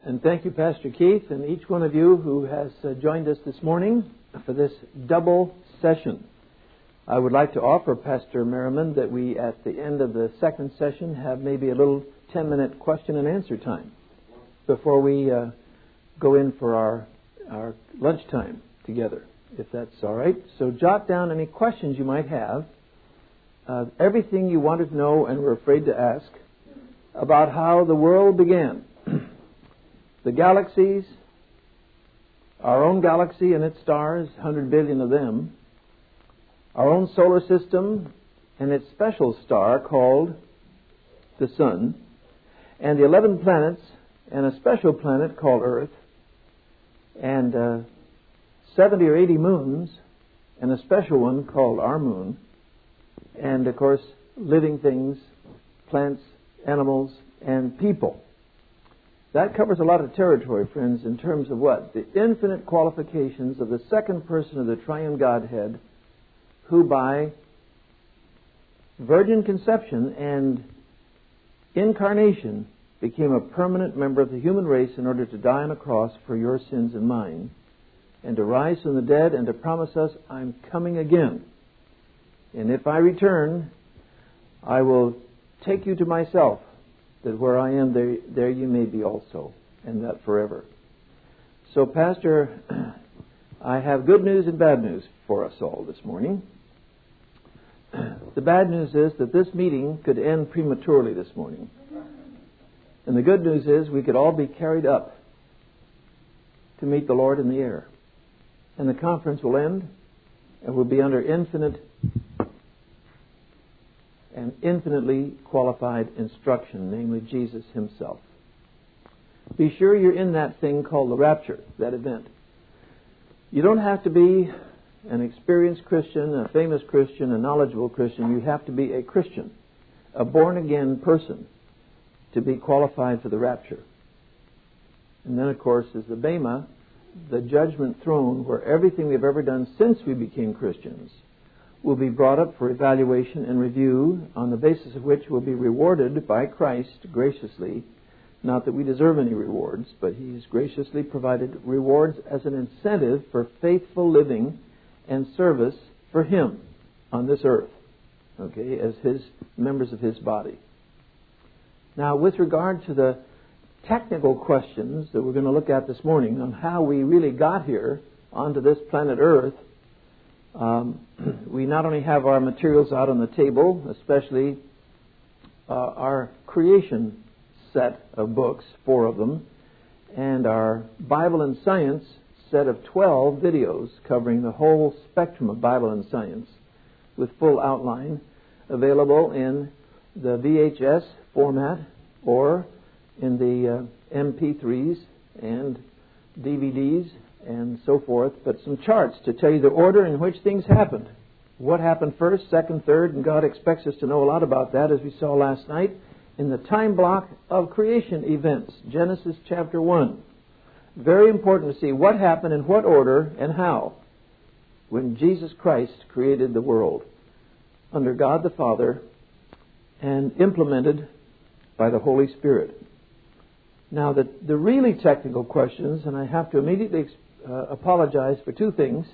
And thank you, Pastor Keith, and each one of you who has joined us this morning for this double session. I would like to offer Pastor Merriman that we, at the end of the second session, have maybe a little 10-minute question and answer time before we go in for our lunchtime together, if that's all right. So jot down any questions you might have, everything you wanted to know and were afraid to ask about how the world began. The galaxies, our own galaxy and its stars, 100 billion of them, our own solar system and its special star called the Sun, and the 11 planets and a special planet called Earth, and 70 or 80 moons and a special one called our moon, and of course living things, plants, animals, and people. That covers a lot of territory, friends, in terms of what? The infinite qualifications of the second person of the triune Godhead, who by virgin conception and incarnation became a permanent member of the human race in order to die on a cross for your sins and mine, and to rise from the dead and to promise us, I'm coming again. And if I return, I will take you to myself, that where I am, there you may be also, and that forever. So, Pastor, I have good news and bad news for us all this morning. The bad news is that this meeting could end prematurely this morning. And the good news is we could all be carried up to meet the Lord in the air. And the conference will end, and we'll be under infinite and infinitely qualified instruction, namely Jesus himself. Be sure you're in that thing called the rapture, that event. You don't have to be an experienced Christian, a famous Christian, a knowledgeable Christian. You have to be a Christian, a born-again person, to be qualified for the rapture. And then, of course, is the Bema, the judgment throne, where everything we've ever done since we became Christians will be brought up for evaluation and review, on the basis of which we'll be rewarded by Christ graciously. Not that we deserve any rewards, but He's graciously provided rewards as an incentive for faithful living and service for Him on this earth, okay, as His members of His body. Now, with regard to the technical questions that we're going to look at this morning on how we really got here onto this planet Earth, we not only have our materials out on the table, especially our creation set of books, 4 of them, and our Bible and Science set of 12 videos covering the whole spectrum of Bible and Science with full outline, available in the VHS format or in the MP3s and DVDs and so forth, but some charts to tell you the order in which things happened. What happened first, second, third, and God expects us to know a lot about that, as we saw last night, in the time block of creation events, Genesis chapter 1. Very important to see what happened in what order and how when Jesus Christ created the world under God the Father and implemented by the Holy Spirit. Now, the really technical questions, and I have to immediately apologize for 2 things.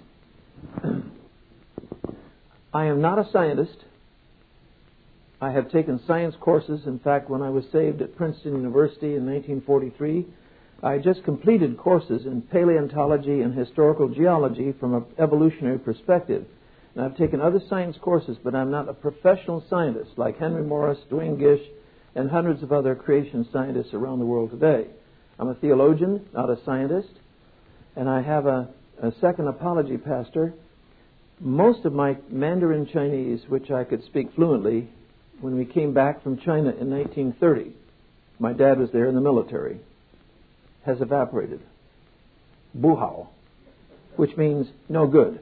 I am not a scientist. I have taken science courses. In fact, when I was saved at Princeton University in 1943, I just completed courses in paleontology and historical geology from an evolutionary perspective. And I've taken other science courses, but I'm not a professional scientist like Henry Morris, Duane Gish, and hundreds of other creation scientists around the world today. I'm a theologian, not a scientist. And I have a second apology, Pastor. Most of my Mandarin Chinese, which I could speak fluently, when we came back from China in 1930, my dad was there in the military, has evaporated. Buhao, which means no good.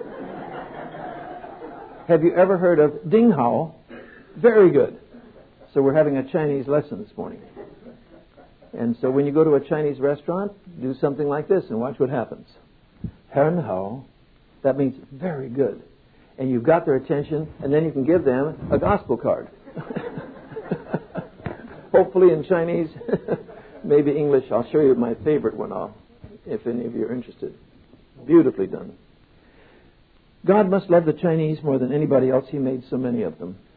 Have you ever heard of Ding Hao? Very good. So we're having a Chinese lesson this morning. And so when you go to a Chinese restaurant, do something like this and watch what happens. Herren Hao, that means very good. And you've got their attention, and then you can give them a gospel card. Hopefully in Chinese, maybe English. I'll show you my favorite one, if any of you are interested. Beautifully done. God must love the Chinese more than anybody else. He made so many of them.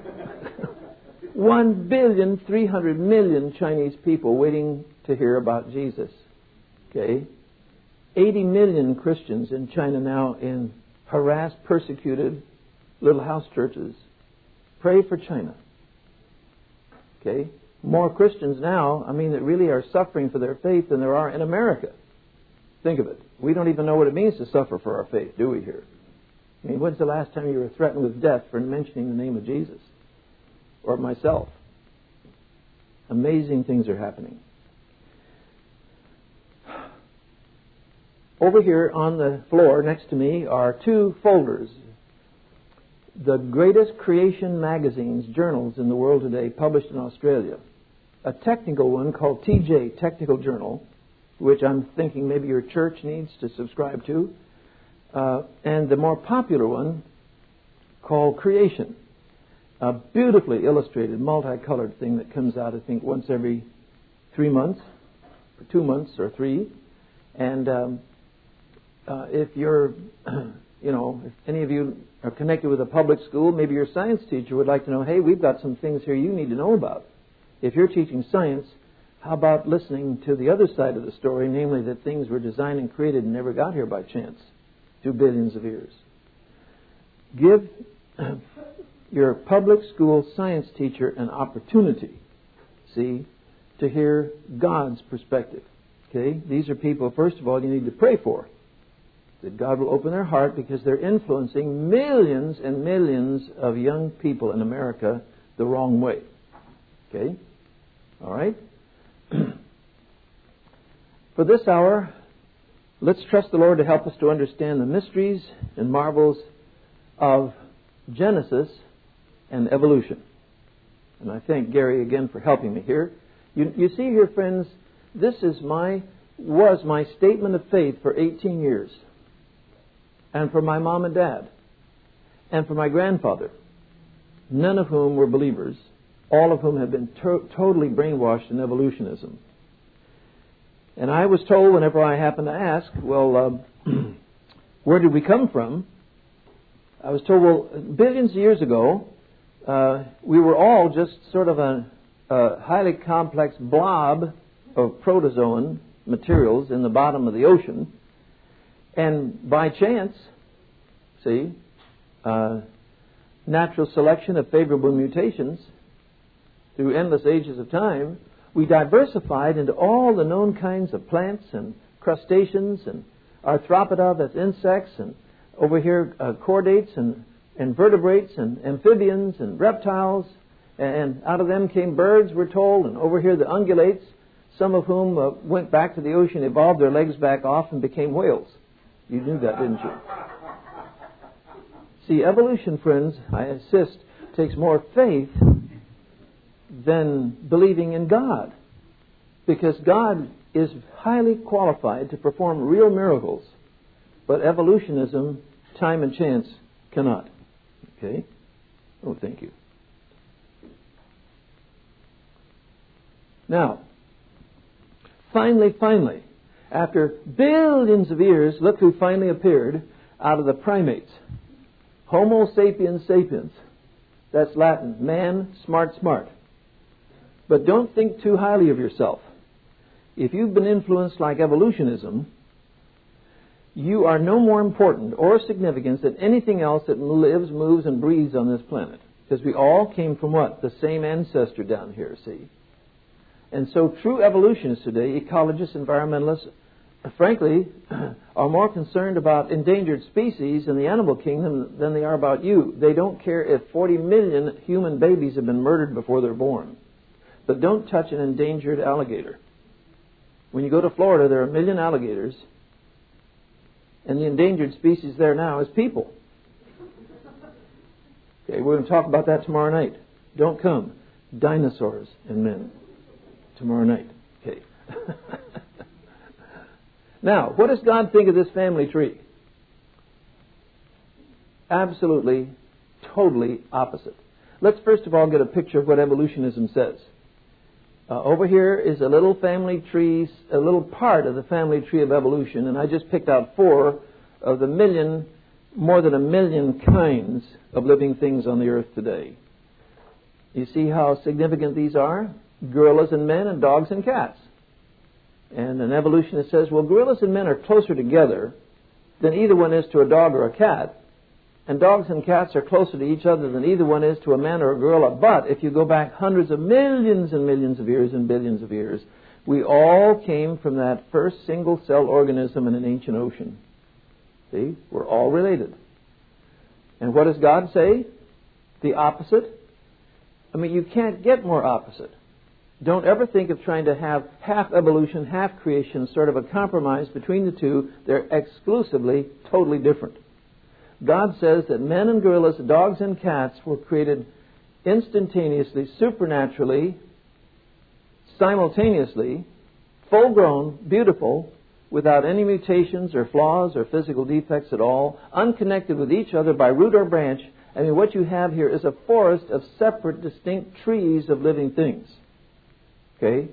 1,300,000,000 Chinese people waiting to hear about Jesus. Okay? 80 million Christians in China now in harassed, persecuted little house churches. Pray for China. Okay? More Christians now, that really are suffering for their faith than there are in America. Think of it. We don't even know what it means to suffer for our faith, do we here? When's the last time you were threatened with death for mentioning the name of Jesus? Or myself? Amazing things are happening. Over here on the floor next to me are 2 folders. The greatest creation magazines, journals in the world today, published in Australia. A technical one called TJ, Technical Journal, which I'm thinking maybe your church needs to subscribe to. And the more popular one called Creation. A beautifully illustrated, multicolored thing that comes out, I think, once every 3 months, or 2 months, or 3. And if you're, if any of you are connected with a public school, maybe your science teacher would like to know, hey, we've got some things here you need to know about. If you're teaching science, how about listening to the other side of the story, namely that things were designed and created and never got here by chance through billions of years. Give your public school science teacher an opportunity, to hear God's perspective. Okay? These are people, first of all, you need to pray for. That God will open their heart because they're influencing millions and millions of young people in America the wrong way. Okay? All right? For this hour, let's trust the Lord to help us to understand the mysteries and marvels of Genesis and evolution. And I thank Gary again for helping me here. You see here, friends, this was my statement of faith for 18 years. And for my mom and dad. And for my grandfather. None of whom were believers. All of whom had been totally brainwashed in evolutionism. And I was told whenever I happened to ask, well, where did we come from? I was told, well, billions of years ago, we were all just sort of a highly complex blob of protozoan materials in the bottom of the ocean. And by chance, natural selection of favorable mutations through endless ages of time, we diversified into all the known kinds of plants and crustaceans and arthropoda, that's insects, and over here chordates and vertebrates and amphibians and reptiles, and out of them came birds, we're told, and over here the ungulates, some of whom went back to the ocean, evolved their legs back off and became whales. You knew that, didn't you? See, evolution, friends, I insist, takes more faith than believing in God. Because God is highly qualified to perform real miracles. But evolutionism, time and chance, cannot. Okay? Oh, thank you. Now, finally, after billions of years, look who finally appeared out of the primates. Homo sapiens sapiens. That's Latin. Man, smart. But don't think too highly of yourself. If you've been influenced like evolutionism, you are no more important or significant than anything else that lives, moves, and breathes on this planet. Because we all came from what? The same ancestor down here, see? And so true evolutionists today, ecologists, environmentalists, frankly, are more concerned about endangered species in the animal kingdom than they are about you. They don't care if 40 million human babies have been murdered before they're born. But don't touch an endangered alligator. When you go to Florida, there are 1 million alligators. And the endangered species there now is people. Okay, we're going to talk about that tomorrow night. Don't come. Dinosaurs and men. Tomorrow night. Okay. Now, what does God think of this family tree? Absolutely, totally opposite. Let's first of all get a picture of what evolutionism says. Over here is a little family tree, a little part of the family tree of evolution, and I just picked out 4 of the more than 1 million kinds of living things on the earth today. You see how significant these are? Gorillas and men, and dogs and cats. And an evolutionist says, well, gorillas and men are closer together than either one is to a dog or a cat, and dogs and cats are closer to each other than either one is to a man or a gorilla. But if you go back hundreds of millions and millions of years and billions of years, we all came from that first single-cell organism in an ancient ocean. See? We're all related. And what does God say? The opposite? I mean, you can't get more opposite. Don't ever think of trying to have half evolution, half creation, sort of a compromise between the two. They're exclusively, totally different. God says that men and gorillas, dogs and cats were created instantaneously, supernaturally, simultaneously, full-grown, beautiful, without any mutations or flaws or physical defects at all, unconnected with each other by root or branch. I mean, what you have here is a forest of separate, distinct trees of living things. Okay?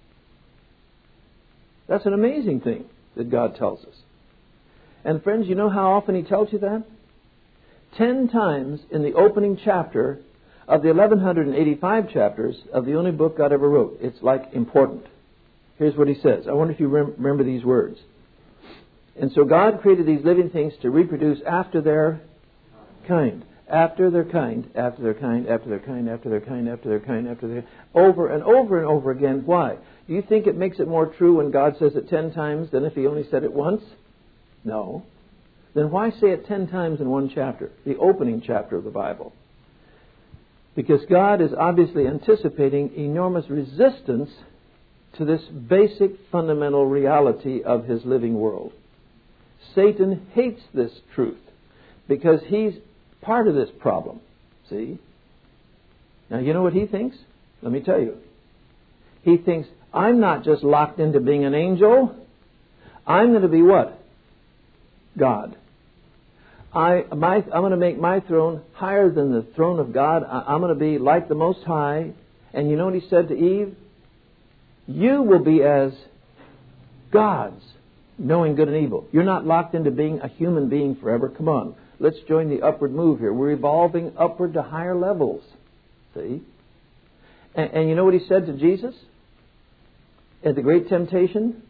That's an amazing thing that God tells us. And friends, you know how often He tells you that? 10 times in the opening chapter of the 1185 chapters of the only book God ever wrote. It's like important. Here's what He says. I wonder if you remember these words. And so God created these living things to reproduce after their kind. After their kind, after their kind, after their kind, after their kind, after their kind, after their kind, over and over and over again. Why? Do you think it makes it more true when God says it 10 times than if He only said it once? No. Then why say it 10 times in one chapter, the opening chapter of the Bible? Because God is obviously anticipating enormous resistance to this basic fundamental reality of His living world. Satan hates this truth because he's part of this problem. See? Now, you know what he thinks? Let me tell you. He thinks, I'm not just locked into being an angel. I'm going to be what? God. I'm going to make my throne higher than the throne of God. I'm going to be like the Most High. And you know what He said to Eve? You will be as gods, knowing good and evil. You're not locked into being a human being forever. Come on. Let's join the upward move here. We're evolving upward to higher levels. See? And you know what He said to Jesus? At the great temptation?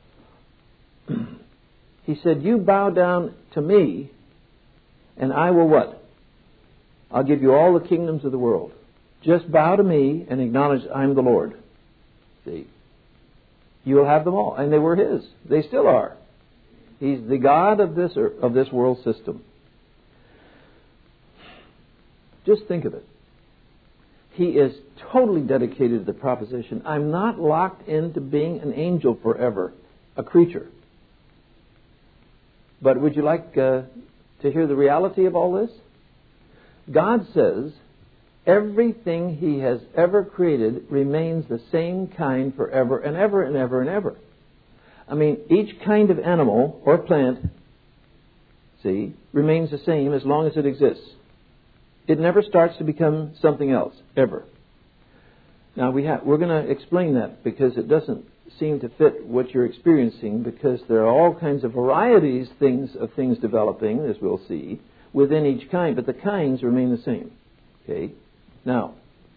He said, you bow down to me, and I will what? I'll give you all the kingdoms of the world. Just bow to me and acknowledge I'm the Lord. See? You will have them all. And they were His. They still are. He's the God of this world system. Just think of it. He is totally dedicated to the proposition, I'm not locked into being an angel forever, a creature. But would you like to hear the reality of all this? God says everything He has ever created remains the same kind forever and ever and ever and ever. I mean, each kind of animal or plant, see, remains the same as long as it exists. It never starts to become something else, ever. Now, we're going to explain that because it doesn't seem to fit what you're experiencing, because there are all kinds of varieties of things developing, as we'll see, within each kind, but the kinds remain the same. Okay? Now,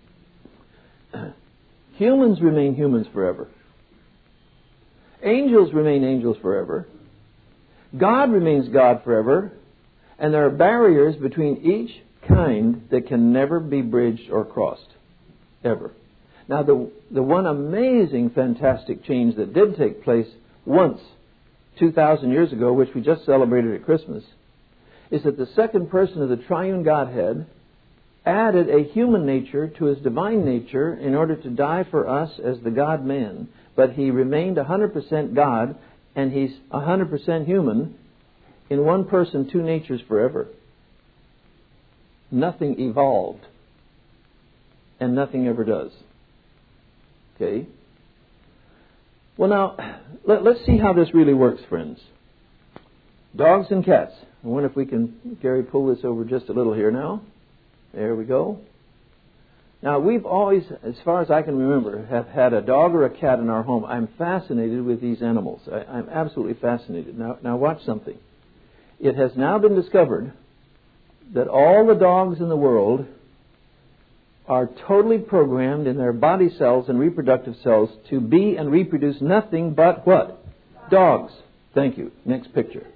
humans remain humans forever. Angels remain angels forever. God remains God forever. And there are barriers between each kind that can never be bridged or crossed. Ever. Now, the one amazing, fantastic change that did take place once, 2,000 years ago, which we just celebrated at Christmas, is that the second person of the triune Godhead added a human nature to His divine nature in order to die for us as the God-man. But He remained 100% God, and He's 100% human, in one person, two natures forever. Nothing evolved, and nothing ever does. Okay? Well, now, let's see how this really works, friends. Dogs and cats. I wonder if we can, Gary, pull this over just a little here now. There we go. Now, we've always, as far as I can remember, have had a dog or a cat in our home. I'm fascinated with these animals. I'm absolutely fascinated. Now watch something. It has now been discovered that all the dogs in the world are totally programmed in their body cells and reproductive cells to be and reproduce nothing but what? Dogs. Thank you. Next picture.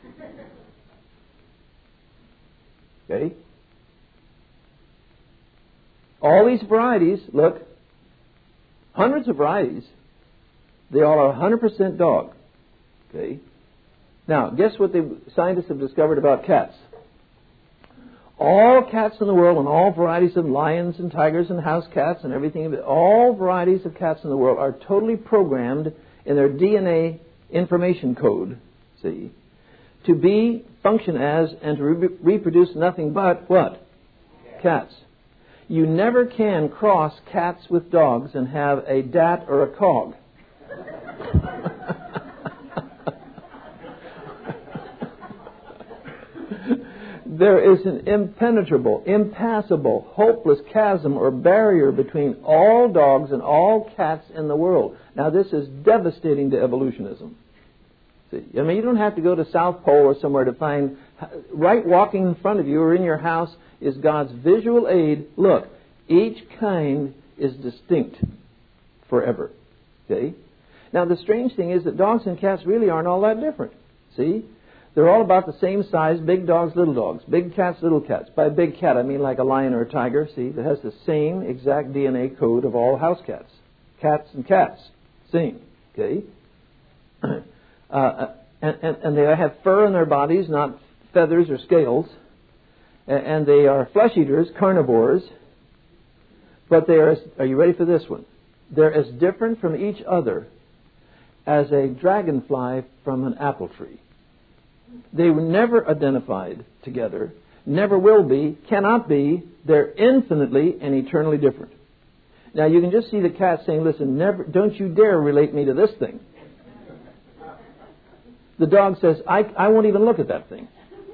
Okay? All these varieties, look, hundreds of varieties, they all are 100% dog. Okay? Now, guess what the scientists have discovered about cats? All cats in the world and all varieties of lions and tigers and house cats and everything, all varieties of cats in the world are totally programmed in their DNA information code, see, to function as, and to reproduce nothing but what? Cats. You never can cross cats with dogs and have a dat or a cog. There is an impenetrable, impassable, hopeless chasm or barrier between all dogs and all cats in the world. Now, this is devastating to evolutionism. See, I mean, you don't have to go to South Pole or somewhere to find, right walking in front of you or in your house is God's visual aid. Look, each kind is distinct forever. Okay? Now, the strange thing is that dogs and cats really aren't all that different. See? They're all about the same size, big dogs, little dogs, big cats, little cats. By big cat, I mean like a lion or a tiger, see, that has the same exact DNA code of all house cats. Cats and cats, same, okay? And they have fur on their bodies, not feathers or scales. And they are flesh eaters, carnivores. But they are you ready for this one? They're as different from each other as a dragonfly from an apple tree. They were never identified together, never will be, cannot be. They're infinitely and eternally different. Now, you can just see the cat saying, listen, don't you dare relate me to this thing. The dog says, I won't even look at that thing.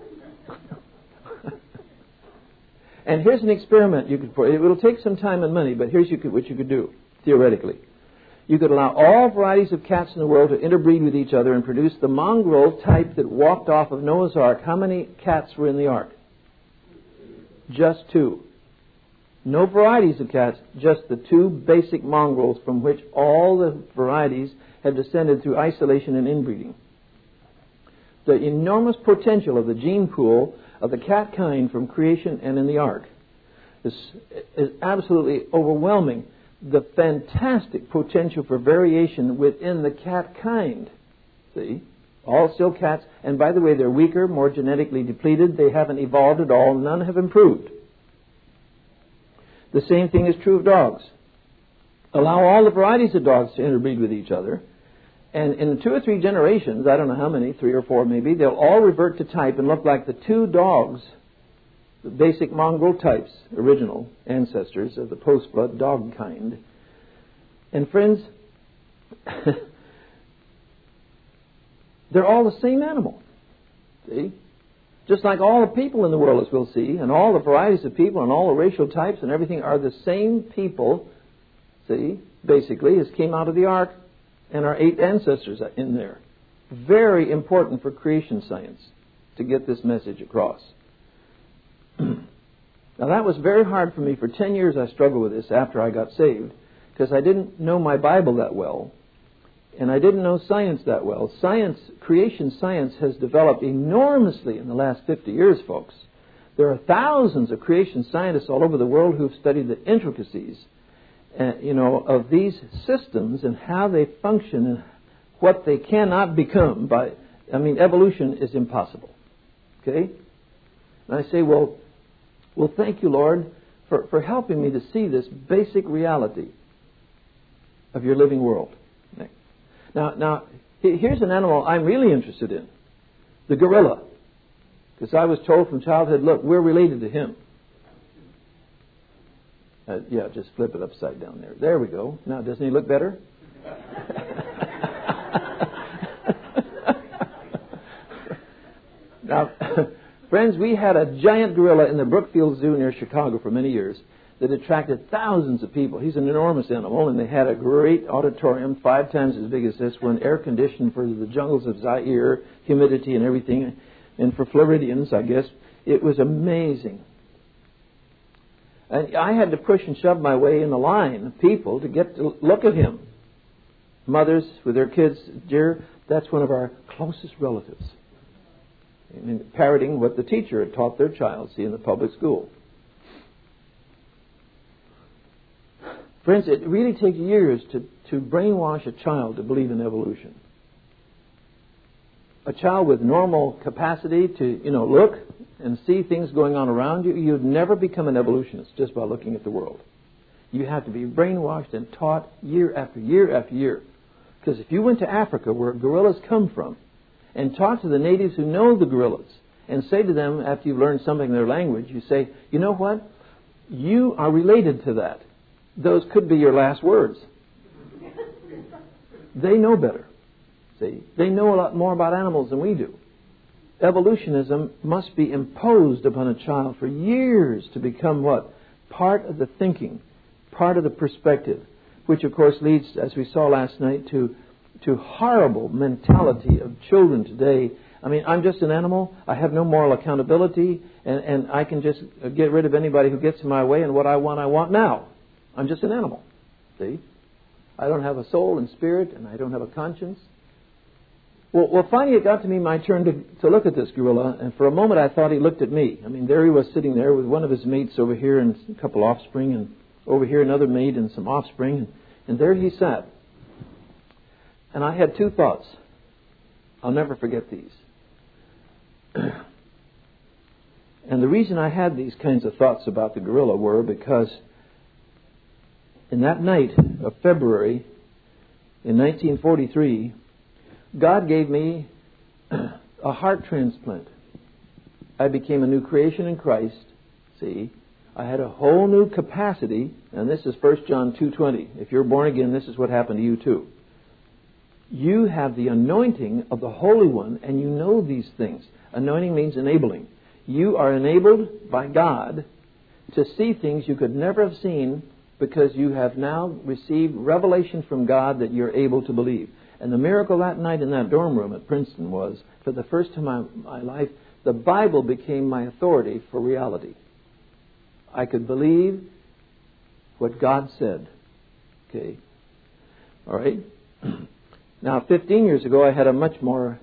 And here's an experiment you could it will take some time and money, but here's what you could do, theoretically. You could allow all varieties of cats in the world to interbreed with each other and produce the mongrel type that walked off of Noah's Ark. How many cats were in the ark? Just 2. No varieties of cats, just the 2 basic mongrels from which all the varieties have descended through isolation and inbreeding. The enormous potential of the gene pool of the cat kind from creation and in the ark is absolutely overwhelming. The fantastic potential for variation within the cat kind. See? All still cats. And by the way, they're weaker, more genetically depleted. They haven't evolved at all. None have improved. The same thing is true of dogs. Allow all the varieties of dogs to interbreed with each other. And in 2 or 3 generations, I don't know how many, 3 or 4 maybe, they'll all revert to type and look like the 2 dogs, the basic mongrel types, original ancestors of the post-flood dog kind. And friends, they're all the same animal. See? Just like all the people in the world, as we'll see, and all the varieties of people and all the racial types and everything are the same people, see, basically, as came out of the ark, and our 8 ancestors in there. Very important for creation science to get this message across. Now, that was very hard for me. For 10 years I struggled with this after I got saved because I didn't know my Bible that well and I didn't know science that well. Creation science has developed enormously in the last 50 years, folks. There are thousands of creation scientists all over the world who've studied the intricacies of these systems and how they function and what they cannot become evolution is impossible. Okay? And I say, well, thank you, Lord, for helping me to see this basic reality of your living world. Now, here's an animal I'm really interested in, the gorilla. Because I was told from childhood, look, we're related to him. Just flip it upside down there. There we go. Now, doesn't he look better? Now, friends, we had a giant gorilla in the Brookfield Zoo near Chicago for many years. that attracted thousands of people. He's an enormous animal, and they had a great auditorium, 5 times as big as this one, air-conditioned for the jungles of Zaire, humidity and everything, and for Floridians, I guess. It was amazing. And I had to push and shove my way in the line of people to get to look at him. Mothers with their kids, dear, that's one of our closest relatives. I mean, parroting what the teacher had taught their child, see, in the public school. Friends, it really takes years to brainwash a child to believe in evolution. A child with normal capacity to, look and see things going on around you, you'd never become an evolutionist just by looking at the world. You have to be brainwashed and taught year after year after year. Because if you went to Africa, where gorillas come from, and talk to the natives who know the gorillas, and say to them, after you've learned something in their language, you say, you know what? You are related to that. Those could be your last words. They know better. See, they know a lot more about animals than we do. Evolutionism must be imposed upon a child for years to become what? Part of the thinking, part of the perspective, which of course leads, as we saw last night, to horrible mentality of children today. I mean, I'm just an animal. I have no moral accountability, and I can just get rid of anybody who gets in my way, and what I want now. I'm just an animal. See? I don't have a soul and spirit, and I don't have a conscience. Well, finally it got to me my turn to look at this gorilla, and for a moment I thought he looked at me. I mean, there he was sitting there with one of his mates over here and a couple offspring, and over here another mate and some offspring, and there he sat. And I had 2 thoughts. I'll never forget these. And the reason I had these kinds of thoughts about the gorilla were because in that night of February in 1943, God gave me a heart transplant. I became a new creation in Christ. See, I had a whole new capacity, and this is 1 John 2:20. If you're born again, this is what happened to you too. You have the anointing of the Holy One, and you know these things. Anointing means enabling. You are enabled by God to see things you could never have seen because you have now received revelation from God that you're able to believe. And the miracle that night in that dorm room at Princeton was, for the first time in my life, the Bible became my authority for reality. I could believe what God said. Okay. All right. Now, 15 years ago, I had a much more,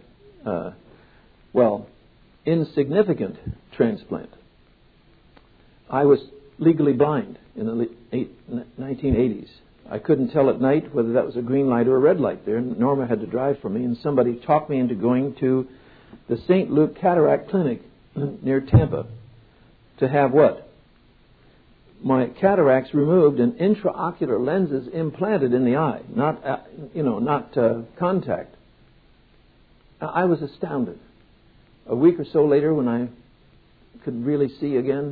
insignificant transplant. I was legally blind in the 1980s. I couldn't tell at night whether that was a green light or a red light there. Norma had to drive for me, and somebody talked me into going to the St. Luke Cataract Clinic near Tampa to have what? My cataracts removed and intraocular lenses implanted in the eye, not contact. I was astounded. A week or so later, when I could really see again,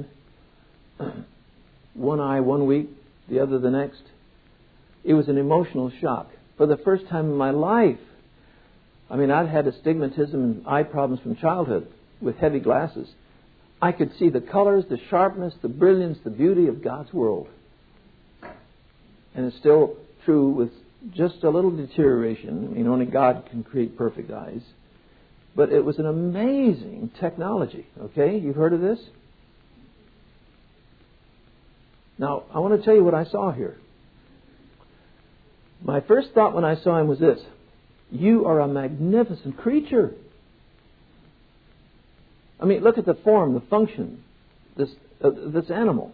one eye 1 week, the other the next, it was an emotional shock. For the first time in my life, I mean, I'd had astigmatism and eye problems from childhood with heavy glasses. I could see the colors, the sharpness, the brilliance, the beauty of God's world. And it's still true with just a little deterioration. I mean, only God can create perfect eyes. But it was an amazing technology. Okay? You've heard of this? Now, I want to tell you what I saw here. My first thought when I saw him was this: you are a magnificent creature. I mean, look at the form, the function, this animal.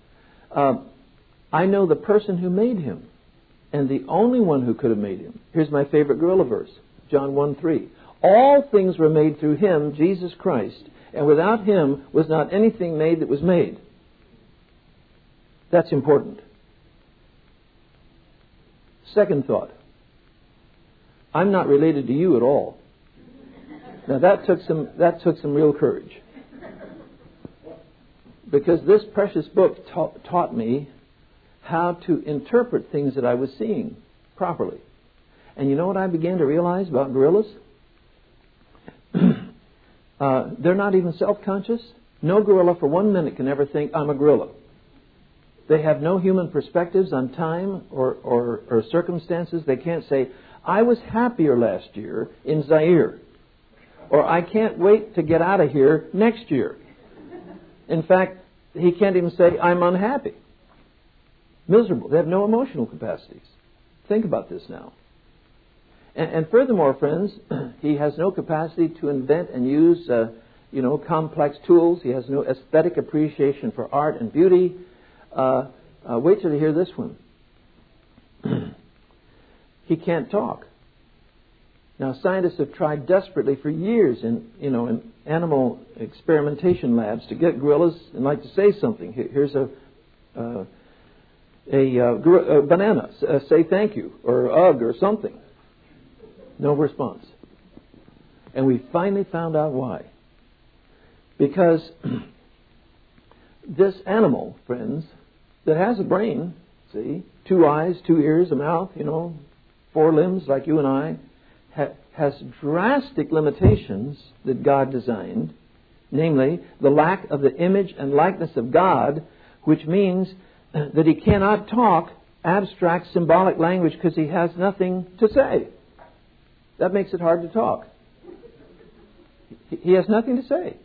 I know the person who made him, and the only one who could have made him. Here's my favorite gorilla verse, John 1:3. All things were made through him, Jesus Christ, and without him was not anything made that was made. That's important. Second thought. I'm not related to you at all. Now that took some real courage. Because this precious book taught me how to interpret things that I was seeing properly. And you know what I began to realize about gorillas? They're not even self-conscious. No gorilla for 1 minute can ever think, I'm a gorilla. They have no human perspectives on time or circumstances. They can't say, I was happier last year in Zaire, or I can't wait to get out of here next year. In fact, he can't even say, I'm unhappy. Miserable. They have no emotional capacities. Think about this now. And furthermore, friends, he has no capacity to invent and use complex tools. He has no aesthetic appreciation for art and beauty. Wait till you hear this one. He can't talk. Now, scientists have tried desperately for years in animal experimentation labs to get gorillas and like to say something. Here's a banana. Say thank you or ugh or something. No response. And we finally found out why. Because this animal, friends, that has a brain, see, 2 eyes, 2 ears, a mouth, 4 limbs like you and I, has drastic limitations that God designed, namely the lack of the image and likeness of God, which means that he cannot talk abstract symbolic language because he has nothing to say. That makes it hard to talk. He has nothing to say.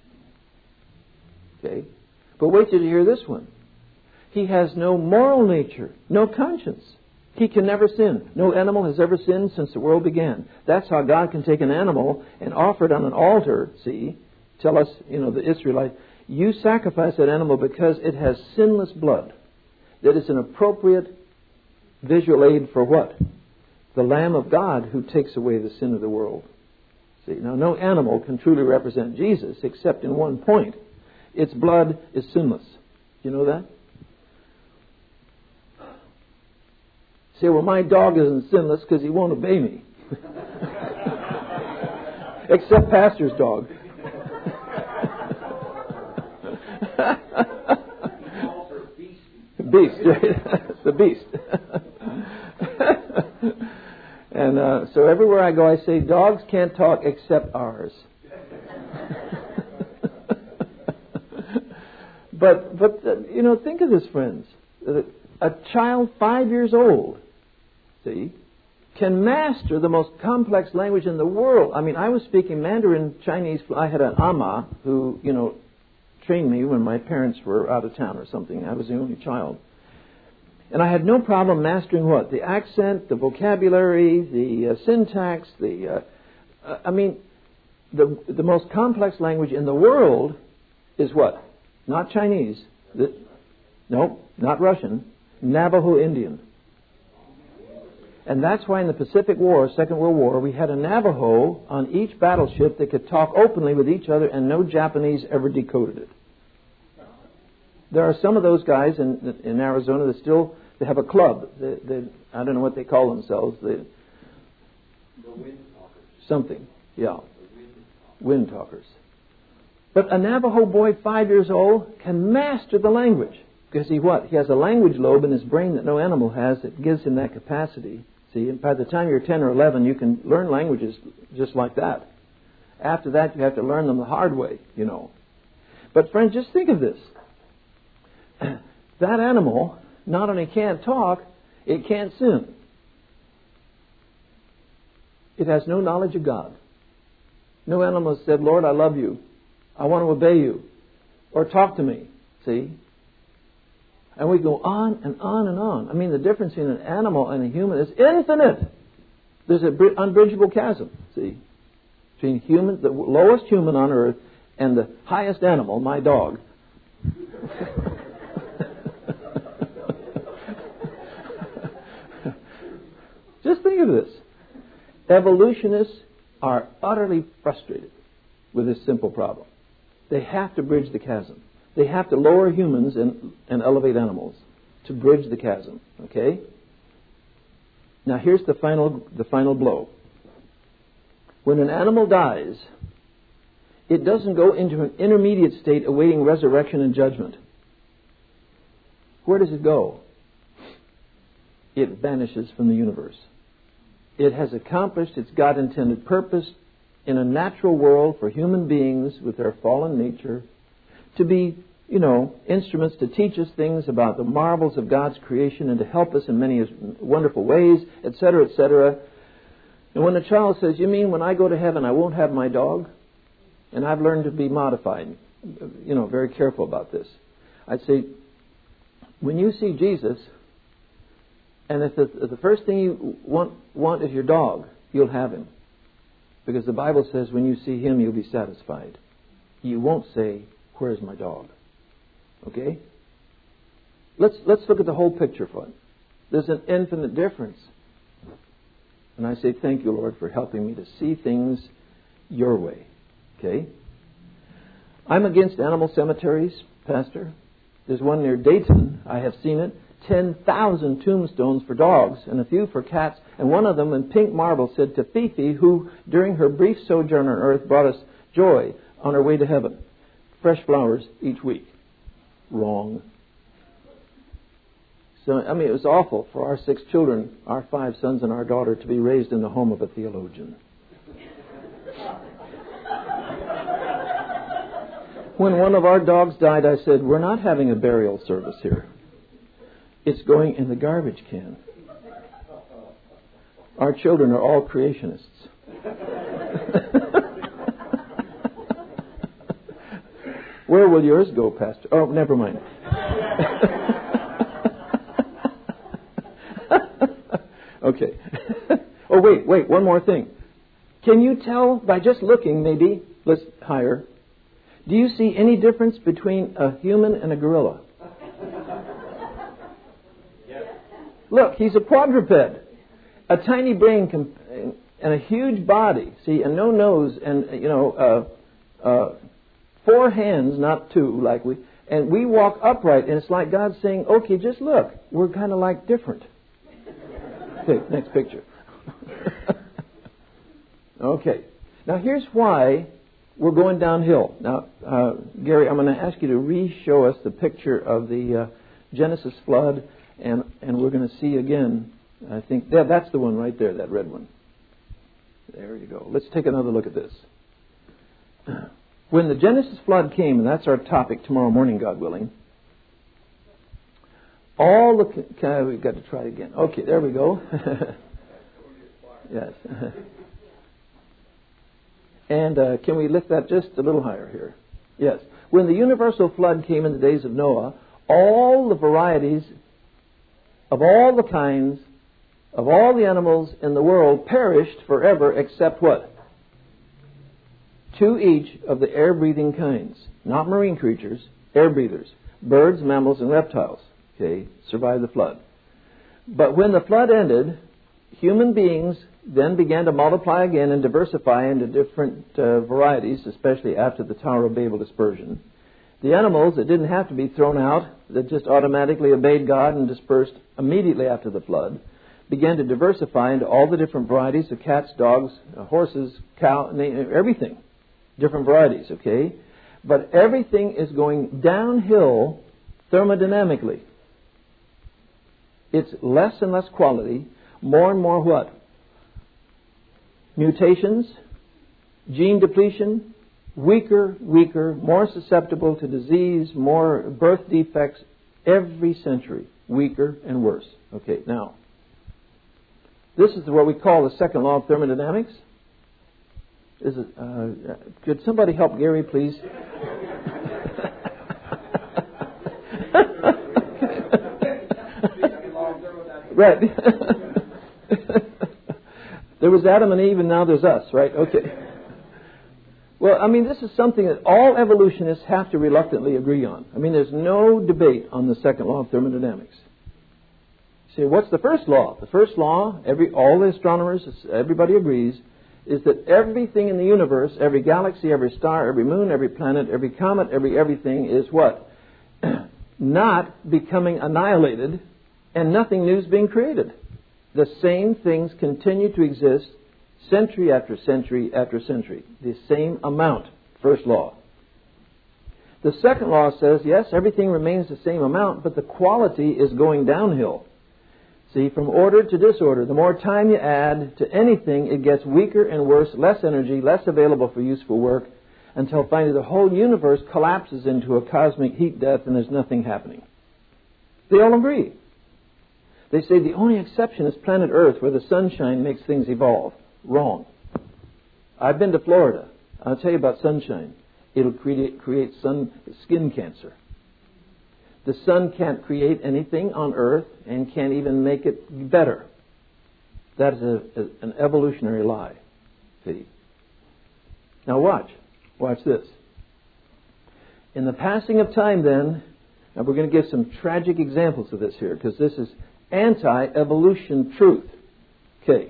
Okay? But wait till you hear this one. He has no moral nature, no conscience. He can never sin. No animal has ever sinned since the world began. That's how God can take an animal and offer it on an altar, see, tell us, the Israelites, you sacrifice that animal because it has sinless blood. That is an appropriate visual aid for what? The Lamb of God who takes away the sin of the world. See, now no animal can truly represent Jesus except in one point. Its blood is sinless. Do you know that? Say, well, my dog isn't sinless because he won't obey me. Except Pastor's dog. Beast, right? The beast. And so everywhere I go, I say, dogs can't talk except ours. But think of this, friends. A child 5 years old, see, can master the most complex language in the world. I mean, I was speaking Mandarin Chinese. I had an ama who, trained me when my parents were out of town or something. I was the only child. And I had no problem mastering what? The accent, the vocabulary, the syntax, the most complex language in the world is what? Not Chinese. No, not Russian. Navajo Indian. And that's why in the Pacific War, Second World War, we had a Navajo on each battleship that could talk openly with each other and no Japanese ever decoded it. There are some of those guys in Arizona that still they have a club. I don't know what they call themselves. The wind talkers. Something, yeah. Wind talkers. But a Navajo boy 5 years old can master the language. Because he has a language lobe in his brain that no animal has that gives him that capacity. See, and by the time you're 10 or 11, you can learn languages just like that. After that, you have to learn them the hard way, But friends, just think of this. That animal not only can't talk, it can't sin. It has no knowledge of God. No animal has said, Lord, I love you. I want to obey you. Or talk to me. See? And we go on and on and on. I mean, the difference in an animal and a human is infinite. There's an unbridgeable chasm, see, between human, the lowest human on earth, and the highest animal, my dog. Just think of this. Evolutionists are utterly frustrated with this simple problem. They have to bridge the chasm. They have to lower humans and elevate animals to bridge the chasm. Okay? Now here's the final blow. When an animal dies, it doesn't go into an intermediate state awaiting resurrection and judgment. Where does it go? It vanishes from the universe. It has accomplished its God-intended purpose in a natural world for human beings with their fallen nature to be, instruments to teach us things about the marvels of God's creation and to help us in many wonderful ways, etc., etc. And when a child says, you mean when I go to heaven I won't have my dog? And I've learned to be modified, very careful about this. I'd say, when you see Jesus, and if the first thing you want is your dog, you'll have him. Because the Bible says when you see him, you'll be satisfied. You won't say, where's my dog? Okay? Let's look at the whole picture for it. There's an infinite difference. And I say, thank you, Lord, for helping me to see things your way. Okay? I'm against animal cemeteries, Pastor. There's one near Dayton. I have seen it. 10,000 tombstones for dogs and a few for cats. And one of them in pink marble said to Fifi, who during her brief sojourn on earth brought us joy on her way to heaven. Fresh flowers each week. Wrong. So, it was awful for our 6 children, our 5 sons and our daughter, to be raised in the home of a theologian. When one of our dogs died, I said, we're not having a burial service here. It's going in the garbage can. Our children are all creationists. Where will yours go, Pastor? Oh, never mind. Okay. Oh, wait, one more thing. Can you tell by just looking, maybe, let's higher, do you see any difference between a human and a gorilla? Look, he's a quadruped. A tiny brain and a huge body, see, and no nose, and, 4 hands, not 2, like we, and we walk upright, and it's like God saying, okay, just look, we're kind of like different. Okay, next picture. Okay, now here's why we're going downhill. Now, Gary, I'm going to ask you to re-show us the picture of the Genesis flood, and we're going to see again, I think, that's the one right there, that red one. There you go. Let's take another look at this. When the Genesis flood came, and that's our topic tomorrow morning, God willing, we've got to try it again. Okay, there we go. Yes. And can we lift that just a little higher here? Yes. When the universal flood came in the days of Noah, all the varieties of all the kinds of all the animals in the world perished forever except what? 2 each of the air-breathing kinds. Not marine creatures, air breathers. Birds, mammals, and reptiles. Okay, survived the flood. But when the flood ended, human beings then began to multiply again and diversify into different varieties, especially after the Tower of Babel dispersion. The animals that didn't have to be thrown out, that just automatically obeyed God and dispersed immediately after the flood, began to diversify into all the different varieties of cats, dogs, horses, cow, everything. Different varieties, okay? But everything is going downhill thermodynamically. It's less and less quality, more and more what? Mutations, gene depletion, weaker, more susceptible to disease, more birth defects, every century, weaker and worse. Okay, now, this is what we call the second law of thermodynamics. Could somebody help Gary, please? Right. There was Adam and Eve, and now there's us, right? Okay. Well, this is something that all evolutionists have to reluctantly agree on. There's no debate on the second law of thermodynamics. You say, what's the first law? The first law, all the astronomers, everybody agrees, is that everything in the universe, every galaxy, every star, every moon, every planet, every comet, everything is what? Not becoming annihilated, and nothing new is being created. The same things continue to exist century after century after century. The same amount. First law. The second law says, yes, everything remains the same amount, but the quality is going downhill. See, from order to disorder, the more time you add to anything, it gets weaker and worse, less energy, less available for useful work. until finally the whole universe collapses into a cosmic heat death and there's nothing happening. They all agree. They say the only exception is planet Earth, where the sunshine makes things evolve. Wrong. I've been to Florida. I'll tell you about sunshine. It'll create skin cancer. The sun can't create anything on Earth and can't even make it better. That is an evolutionary lie. See? Now watch. Watch this. In the passing of time then, and we're going to give some tragic examples of this here, because this is anti-evolution truth. Okay.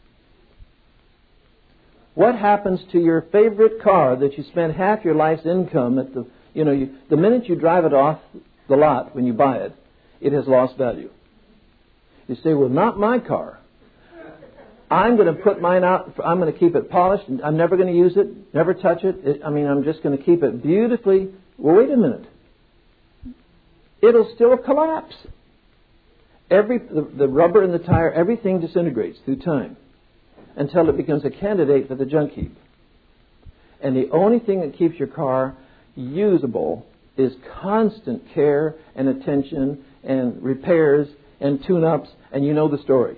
What happens to your favorite car that you spend half your life's income at the minute you drive it off the lot when you buy it, it has lost value. You say, well, not my car. I'm going to put mine out. I'm going to keep it polished. And I'm never going to use it, never touch it. I'm just going to keep it beautifully. Well, wait a minute. It'll still collapse. The rubber in the tire, everything disintegrates through time until it becomes a candidate for the junk heap. And the only thing that keeps your car usable is constant care and attention and repairs and tune-ups, and you know the story.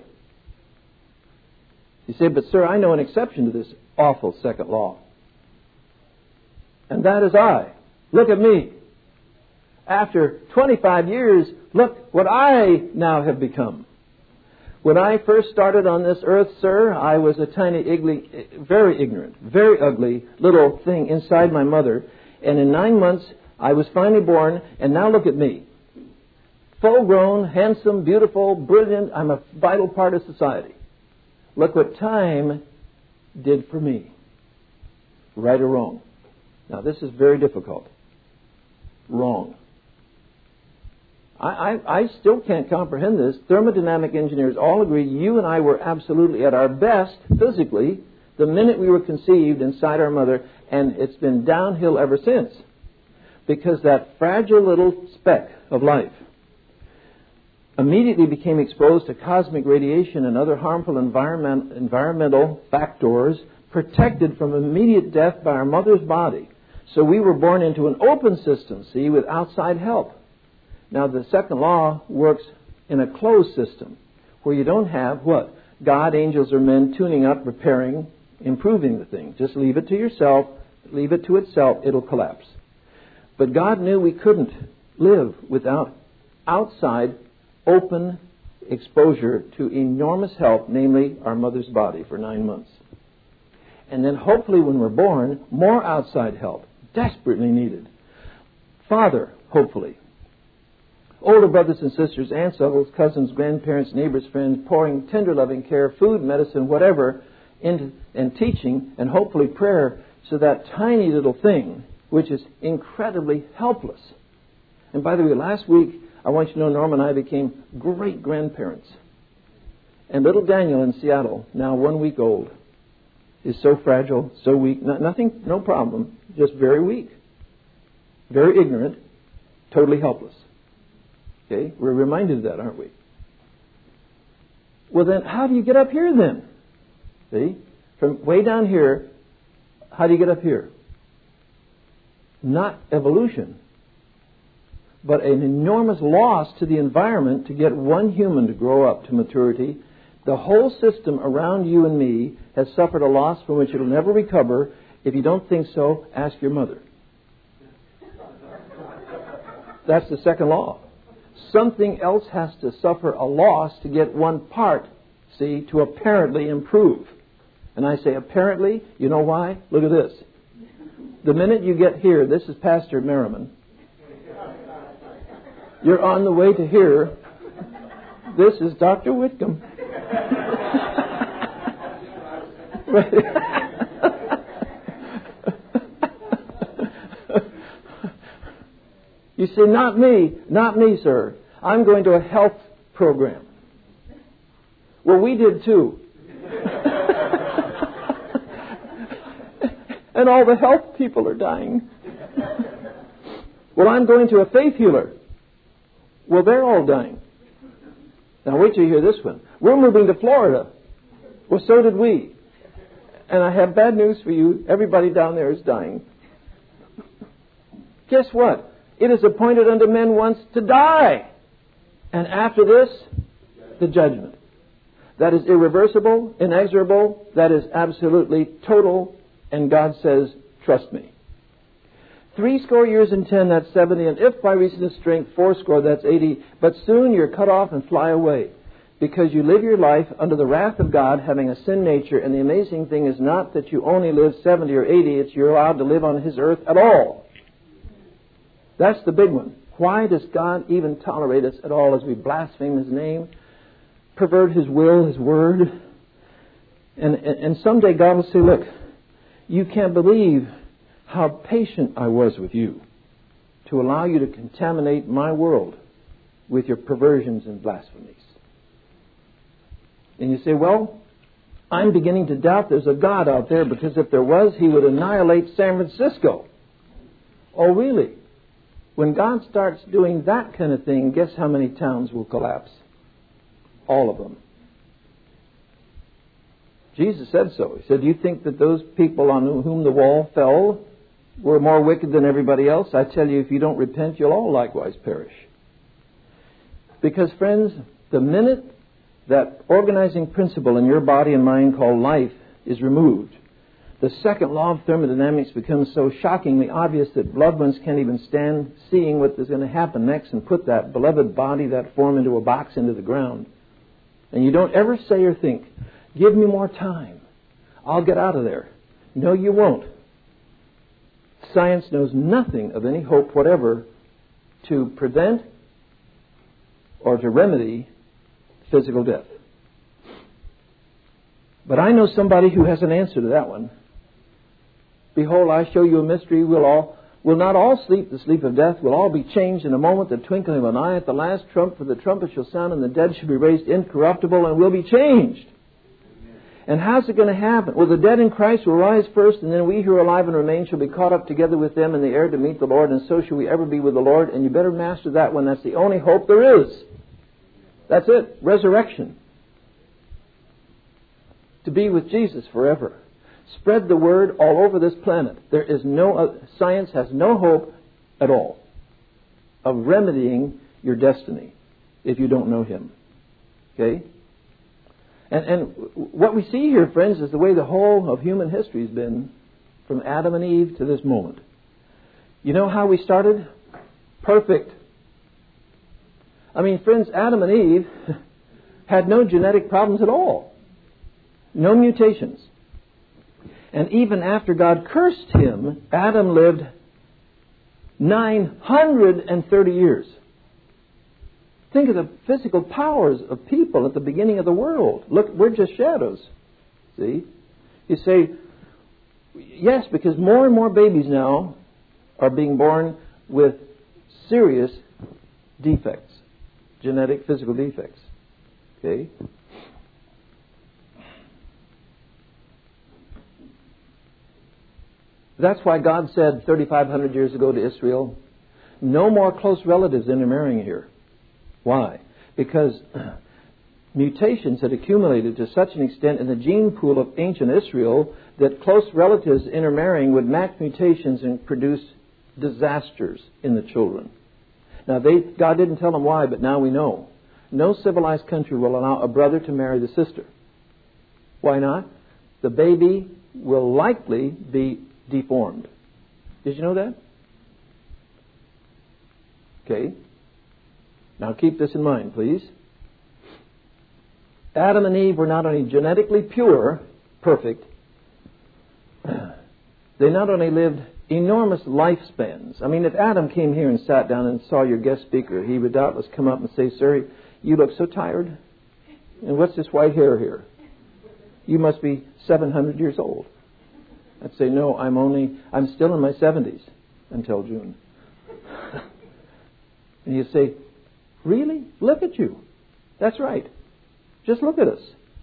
You say, but sir, I know an exception to this awful second law. And that is I. Look at me. After 25 years, look what I now have become. When I first started on this earth, sir, I was a tiny, very ignorant, very ugly little thing inside my mother. And in 9 months, I was finally born, and now look at me. Full-grown, handsome, beautiful, brilliant. I'm a vital part of society. Look what time did for me. Right or wrong? Now, this is very difficult. Wrong. I still can't comprehend this. Thermodynamic engineers all agree you and I were absolutely at our best physically the minute we were conceived inside our mother, and it's been downhill ever since. Because that fragile little speck of life immediately became exposed to cosmic radiation and other harmful environmental factors, protected from immediate death by our mother's body. So we were born into an open system, see, with outside help. Now, the second law works in a closed system where you don't have what? God, angels, or men tuning up, repairing, improving the thing. Just leave it to yourself, leave it to itself, it'll collapse. But God knew we couldn't live without outside, open exposure to enormous help, namely our mother's body for 9 months. And then hopefully when we're born, more outside help, desperately needed. Father, hopefully. Older brothers and sisters, aunts, uncles, cousins, grandparents, neighbors, friends, pouring tender loving care, food, medicine, whatever, and teaching, and hopefully prayer, so that tiny little thing, which is incredibly helpless. And by the way, last week, I want you to know Norma and I became great grandparents. And little Daniel in Seattle, now 1 week old, is so fragile, so weak, nothing, no problem, just very weak, very ignorant, totally helpless. Okay, we're reminded of that, aren't we? Well then, how do you get up here then? See? From way down here, how do you get up here? Not evolution, but an enormous loss to the environment to get one human to grow up to maturity. The whole system around you and me has suffered a loss from which it will never recover. If you don't think so, ask your mother. That's the second law. Something else has to suffer a loss to get one part, see, to apparently improve. And I say apparently, you know why? Look at this. The minute you get here, this is Pastor Merriman. You're on the way to here. This is Dr. Whitcomb. You say, not me, sir. I'm going to a health program. Well, we did too. And all the health people are dying. Well, I'm going to a faith healer. Well, they're all dying. Now, wait till you hear this one. We're moving to Florida. Well, so did we. And I have bad news for you. Everybody down there is dying. guess what? It is appointed unto men once to die. And after this, the judgment. That is irreversible, inexorable, that is absolutely total, and God says, trust me. 80 years and 10, that's 70, and if by reason of strength 80, that's 80. But soon you're cut off and fly away, because you live your life under the wrath of God, having a sin nature. And the amazing thing is not that you only live 70 or 80, it's you're allowed to live on His earth at all. That's the big one. Why does God even tolerate us at all as we blaspheme His name, pervert His will, His word? And someday God will say, look, you can't believe how patient I was with you to allow you to contaminate my world with your perversions and blasphemies. And you say, well, I'm beginning to doubt there's a God out there, because if there was, He would annihilate San Francisco. Oh, really? When God starts doing that kind of thing, guess how many towns will collapse? All of them. Jesus said so. He said, do you think that those people on whom the wall fell were more wicked than everybody else? I tell you, if you don't repent, you'll all likewise perish. Because, friends, the minute that organizing principle in your body and mind called life is removed, the second law of thermodynamics becomes so shockingly obvious that loved ones can't even stand seeing what is going to happen next and put that beloved body, that form, into a box into the ground. And you don't ever say or think, give me more time, I'll get out of there. No, you won't. Science knows nothing of any hope whatever to prevent or to remedy physical death. But I know somebody who has an answer to that one. Behold, I show you a mystery. Will not all sleep the sleep of death. We'll all be changed in a moment, the twinkling of an eye, at the last trump, for the trumpet shall sound, and the dead shall be raised incorruptible, and will be changed. And how's it going to happen? Well, the dead in Christ will rise first, and then we who are alive and remain shall be caught up together with them in the air to meet the Lord, and so shall we ever be with the Lord. And you better master that one. That's the only hope there is. That's it. Resurrection. To be with Jesus forever. Spread the word all over this planet. There is science has no hope at all of remedying your destiny if you don't know Him. Okay? And what we see here, friends, is the way the whole of human history has been from Adam and Eve to this moment. You know how we started? Perfect. I mean, friends, Adam and Eve had no genetic problems at all. No mutations. And even after God cursed him, Adam lived 930 years. Think of the physical powers of people at the beginning of the world. Look, we're just shadows. See? You say, yes, because more and more babies now are being born with serious defects, genetic, physical defects. Okay? That's why God said 3,500 years ago to Israel, no more close relatives intermarrying here. Why? Because mutations had accumulated to such an extent in the gene pool of ancient Israel that close relatives intermarrying would match mutations and produce disasters in the children. Now, God didn't tell them why, but now we know. No civilized country will allow a brother to marry the sister. Why not? The baby will likely be deformed. Did you know that? Okay. Now keep this in mind, please. Adam and Eve were not only genetically pure, perfect, they not only lived enormous lifespans. I mean, if Adam came here and sat down and saw your guest speaker, he would doubtless come up and say, "Sir, you look so tired. And what's this white hair here? You must be 700 years old." I'd say, "No, I'm still in my 70s until June." And you say, "Really? Look at you." That's right. Just look at us.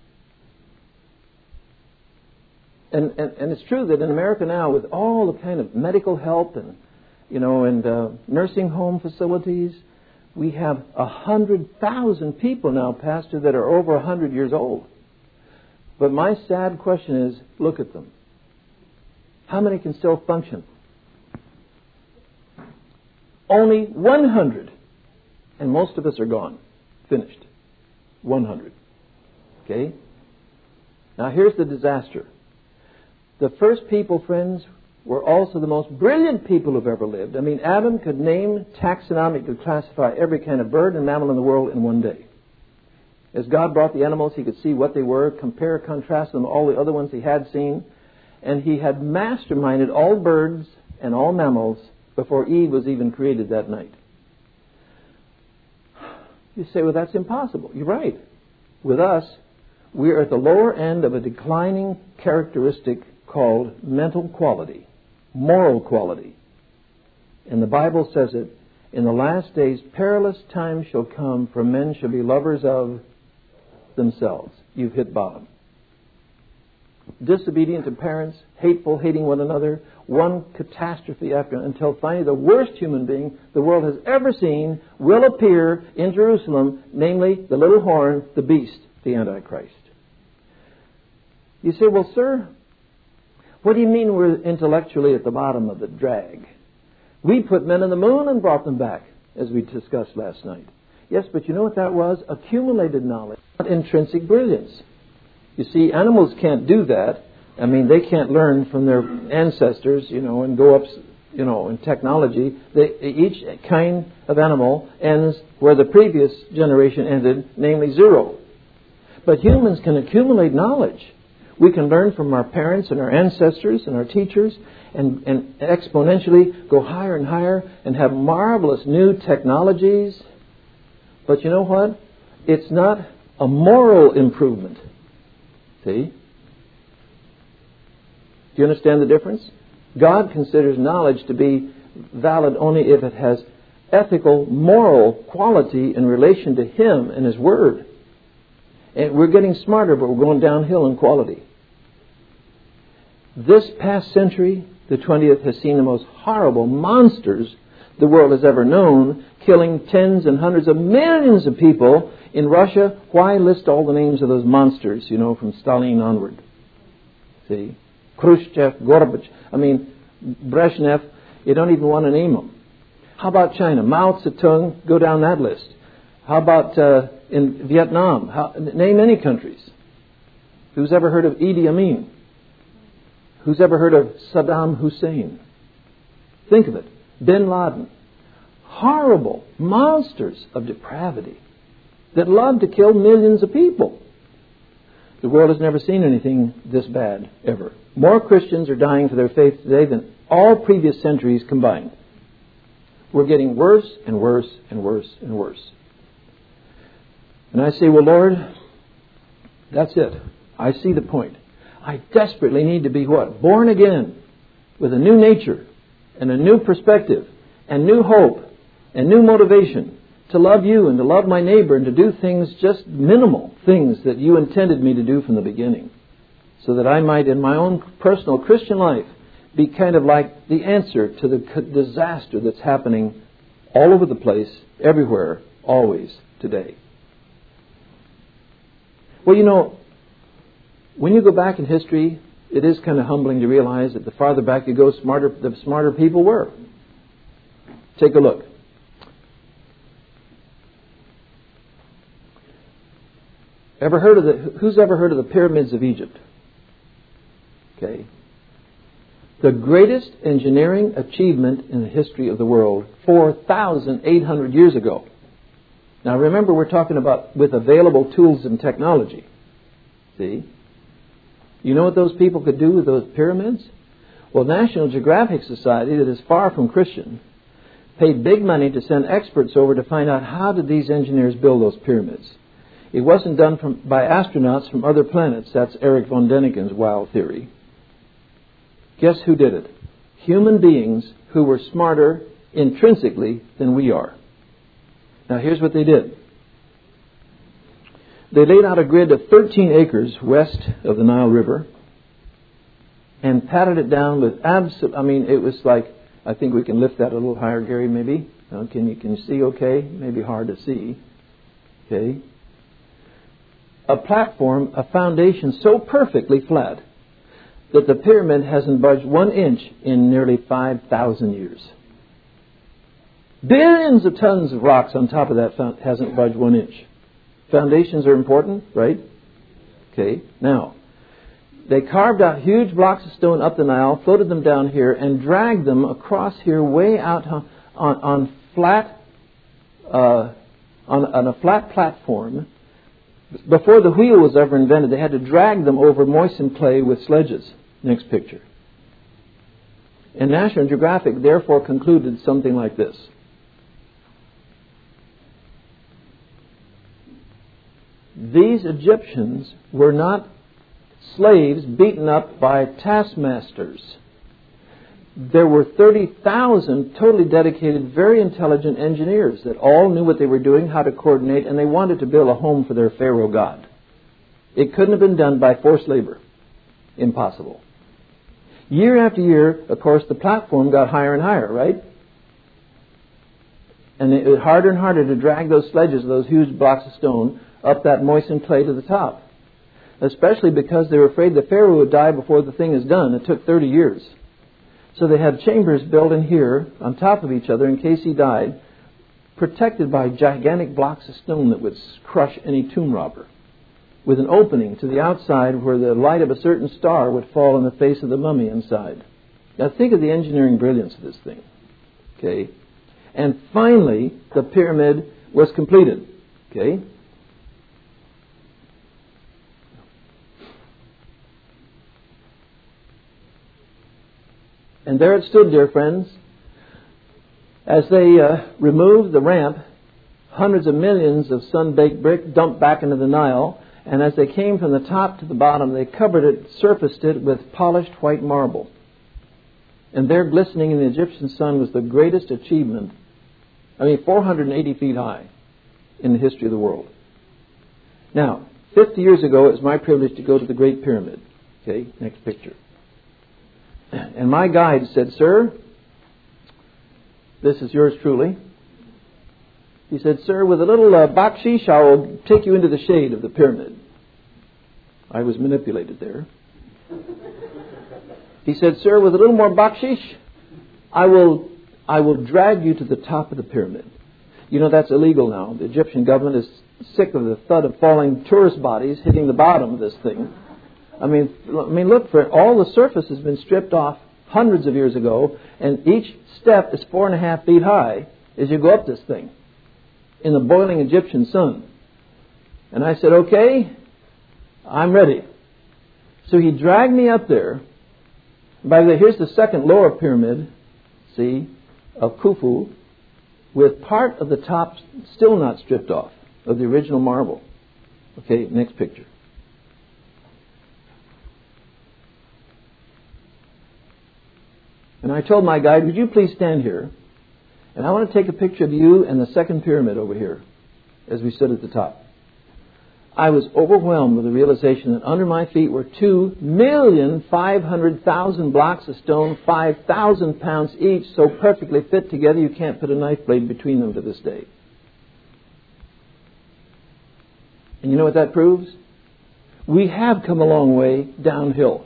And it's true that in America now, with all the kind of medical help and nursing home facilities, we have 100,000 people now, Pastor, that are over 100 years old. But my sad question is, look at them. How many can still function? Only 100. And most of us are gone. Finished. 100. Okay? Now here's the disaster. The first people, friends, were also the most brilliant people who've ever lived. I mean, Adam could name, taxonomically classify every kind of bird and mammal in the world in one day. As God brought the animals, he could see what they were, compare, contrast them with all the other ones he had seen. And he had masterminded all birds and all mammals before Eve was even created that night. You say, well, that's impossible. You're right. With us, we are at the lower end of a declining characteristic called mental quality, moral quality. And the Bible says it, in the last days perilous times shall come, for men shall be lovers of themselves. You've hit bottom. Disobedient to parents, hateful, hating one another, one catastrophe after another, until finally the worst human being the world has ever seen will appear in Jerusalem, namely the little horn, the beast, the Antichrist. You say, well, sir, what do you mean we're intellectually at the bottom of the drag? We put men on the moon and brought them back, as we discussed last night. Yes, but you know what that was? Accumulated knowledge, not intrinsic brilliance. You see, animals can't do that. I mean, they can't learn from their ancestors, and go up, in technology. Each kind of animal ends where the previous generation ended, namely zero. But humans can accumulate knowledge. We can learn from our parents and our ancestors and our teachers and exponentially go higher and higher and have marvelous new technologies. But you know what? It's not a moral improvement. See? Do you understand the difference? God considers knowledge to be valid only if it has ethical, moral quality in relation to Him and His Word. And we're getting smarter, but we're going downhill in quality. This past century, the 20th, has seen the most horrible monsters the world has ever known, killing tens and hundreds of millions of people. In Russia, why list all the names of those monsters, from Stalin onward? See? Khrushchev, Gorbachev, Brezhnev, you don't even want to name them. How about China? Mao Zedong, go down that list. How about in Vietnam? Name any countries. Who's ever heard of Idi Amin? Who's ever heard of Saddam Hussein? Think of it. Bin Laden. Horrible monsters of depravity that love to kill millions of people. The world has never seen anything this bad, ever. More Christians are dying for their faith today than all previous centuries combined. We're getting worse and worse and worse and worse. And I say, well, Lord, that's it. I see the point. I desperately need to be what? Born again with a new nature and a new perspective and new hope and new motivation to love you and to love my neighbor and to do things, just minimal things that you intended me to do from the beginning, so that I might, in my own personal Christian life, be kind of like the answer to the disaster that's happening all over the place, everywhere, always, today. Well, when you go back in history, it is kind of humbling to realize that the farther back you go, the smarter people were. Take a look. Who's ever heard of the pyramids of Egypt? Okay. The greatest engineering achievement in the history of the world, 4,800 years ago. Now remember, we're talking about with available tools and technology. See? You know what those people could do with those pyramids? Well, National Geographic Society, that is far from Christian, paid big money to send experts over to find out how did these engineers build those pyramids. It wasn't done by astronauts from other planets. That's Eric von Däniken's wild theory. Guess who did it? Human beings who were smarter intrinsically than we are. Now here's what they did. They laid out a grid of 13 acres west of the Nile River and patted it down with it was like, I think we can lift that a little higher, Gary, maybe. Can you see okay? Maybe hard to see. Okay. A platform, a foundation so perfectly flat that the pyramid hasn't budged 1 inch in nearly 5,000 years. Billions of tons of rocks on top of that hasn't budged 1 inch. Foundations are important, right? Okay, now, they carved out huge blocks of stone up the Nile, floated them down here, and dragged them across here way out on a flat platform. Before the wheel was ever invented, they had to drag them over moistened clay with sledges. Next picture. And National Geographic therefore concluded something like this. These Egyptians were not slaves beaten up by taskmasters. There were 30,000 totally dedicated, very intelligent engineers that all knew what they were doing, how to coordinate, and they wanted to build a home for their Pharaoh god. It couldn't have been done by forced labor. Impossible. Year after year, of course, the platform got higher and higher, right? And it was harder and harder to drag those sledges, those huge blocks of stone, up that moistened clay to the top. Especially because they were afraid the Pharaoh would die before the thing is done. It took 30 years. So they had chambers built in here on top of each other in case he died, protected by gigantic blocks of stone that would crush any tomb robber, with an opening to the outside where the light of a certain star would fall on the face of the mummy inside. Now think of the engineering brilliance of this thing. Okay? And finally, the pyramid was completed. Okay? And there it stood, dear friends. As they removed the ramp, hundreds of millions of sun-baked brick dumped back into the Nile. And as they came from the top to the bottom, they covered it, surfaced it with polished white marble. And there, glistening in the Egyptian sun, was the greatest achievement. 480 feet high in the history of the world. Now, 50 years ago, it was my privilege to go to the Great Pyramid. Okay, next picture. And my guide said, "Sir, this is yours truly." He said, "Sir, with a little bakshish, I will take you into the shade of the pyramid." I was manipulated there. He said, "Sir, with a little more bakshish, I will drag you to the top of the pyramid." You know, that's illegal now. The Egyptian government is sick of the thud of falling tourist bodies hitting the bottom of this thing. Look for it. All the surface has been stripped off hundreds of years ago, and each step is 4.5 feet high as you go up this thing in the boiling Egyptian sun. And I said, "Okay, I'm ready." So he dragged me up there. By the way, here's the second lower pyramid, see, of Khufu, with part of the top still not stripped off of the original marble. Okay, next picture. And I told my guide, "Would you please stand here? And I want to take a picture of you and the second pyramid over here as we stood at the top." I was overwhelmed with the realization that under my feet were 2,500,000 blocks of stone, 5,000 pounds each, so perfectly fit together you can't put a knife blade between them to this day. And you know what that proves? We have come a long way downhill.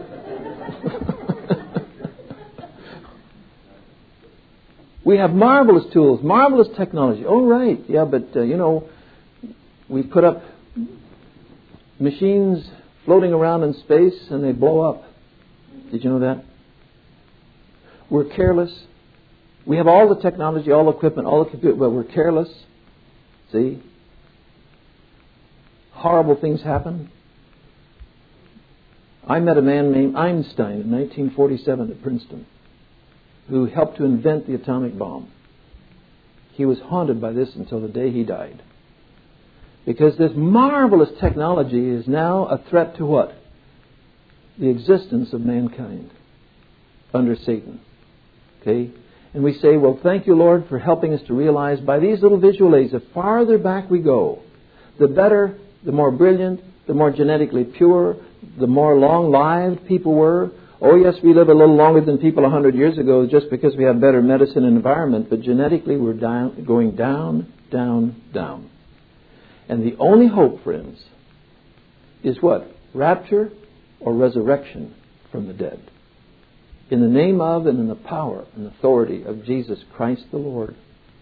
We have marvelous tools, marvelous technology. Oh, right. Yeah, but, we put up machines floating around in space and they blow up. Did you know that? We're careless. We have all the technology, all the equipment, all the computer, but we're careless. See? Horrible things happen. I met a man named Einstein in 1947 at Princeton, who helped to invent the atomic bomb. He was haunted by this until the day he died. Because this marvelous technology is now a threat to what? The existence of mankind under Satan. Okay? And we say, "Well, thank you, Lord, for helping us to realize by these little visual aids, the farther back we go, the better, the more brilliant, the more genetically pure, the more long-lived people were. Oh, yes, we live a little longer than people 100 years ago just because we have better medicine and environment, but genetically we're going down, down, down. And the only hope, friends, is what? Rapture or resurrection from the dead. In the name of and in the power and authority of Jesus Christ the Lord.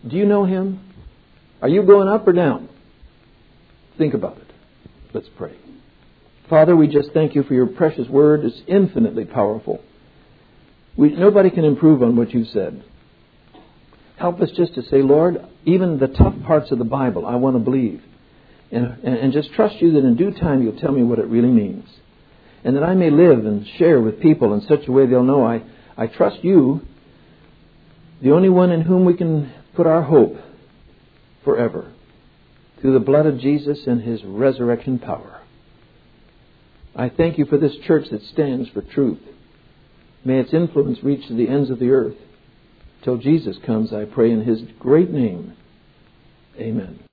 Do you know Him? Are you going up or down? Think about it. Let's pray. Father, we just thank You for Your precious word. It's infinitely powerful. Nobody can improve on what You've said. Help us just to say, Lord, even the tough parts of the Bible, I want to believe. And just trust You that in due time You'll tell me what it really means. And that I may live and share with people in such a way they'll know I trust You, the only one in whom we can put our hope forever, through the blood of Jesus and His resurrection power. I thank You for this church that stands for truth. May its influence reach to the ends of the earth. Till Jesus comes, I pray in His great name. Amen.